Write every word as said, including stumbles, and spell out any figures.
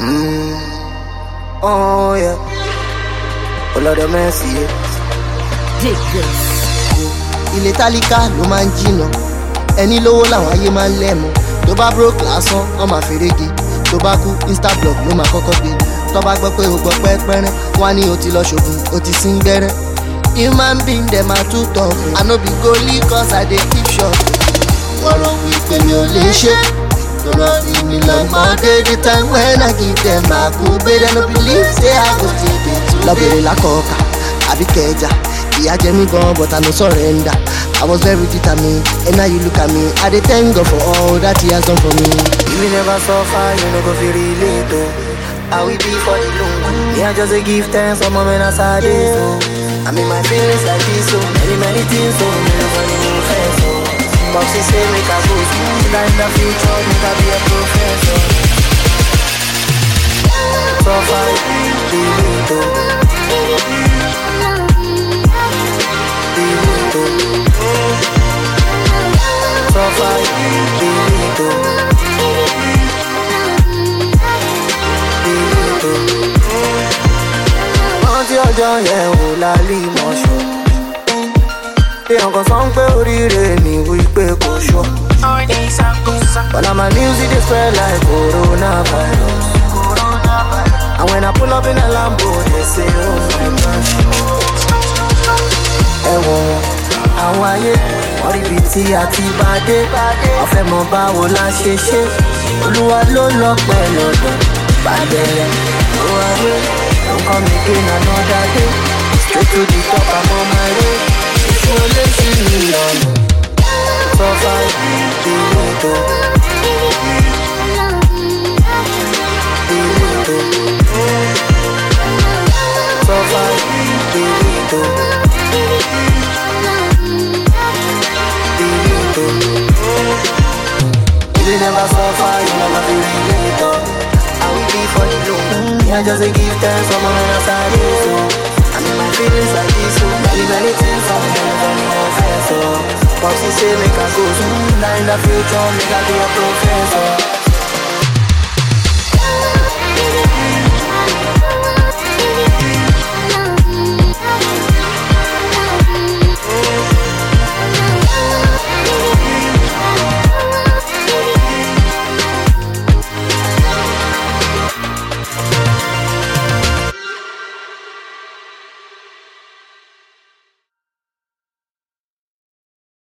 Mm. Oh yeah. Oh Lord have mercy. Dig this. Ilé tálíkà ló máa ń jìnà, ẹni lówó làwọn ayé máa ń lẹ́mu. Tó bá broke lásán, wọ́n máa fèrègé. Tó bá kú, instablog ló máa kọ́kọ́ gbé. Tó bá gbọ́ pé o gbọ́ pẹ́pẹ́rẹ́, wọ́n á ní o ti lọ ṣògùn, o ti sín gbẹ́rẹ́. Human being dem are too tough. I no be goalie cause I dey keep short. Wọ́n rò wípé mi ò lè ṣe. Tọ́lọ́ ní mi lọ́mọdé the time when I give them my cool baby. They no believe say I go still dey too. Lọ́bẹ̀rẹ̀ lákọ̀ọ́kà, àbí kẹjà. Ìyà jẹ mí gan but I no surrender. I was very determined and now you look at me. I dey thank God for all that he has done for me. If you never suffer, you no go feel relate oh. I will be for the long. Me I just dey give thanks for moment as I dey so. I mean my feelings like this so many many things so many funny new friends so. Boxy say make I go school, in the future make I be a professor. Suffer, delete oh. Suffer, delete oh. Rántí ọjọ́ yẹn wò lálẹ́ ìmọ̀ṣọ́. Èèyàn kan sọ pé oríire mi wípé kò ṣọ́. But now my music dey spread like coronavirus. And when I pull up in a Lambo, they say oh my gosh. Ẹ̀wọ̀n àwọn ayé wọ́n rí ibi tí a ti bá dé. Wọ́n fẹ́ mọ báwo la ṣe ṣe. Olúwa ló lọ pẹ́ lọ́dọ̀. Bàbẹ̀rẹ̀ ló wá wé. Don't come again another day. Straight to the top, I'm on my way. If you only see me on suffer, delete oh. Delete oh. Suffer, delete oh. Delete oh. If you never suffer, you never be relate oh. I will be for the low. Me I just dey give thanks for my outside so. I mean my feelings like this so. Many many things I'm never gonna face so. Boxy say make I go soon. Now in the future make I be a professor.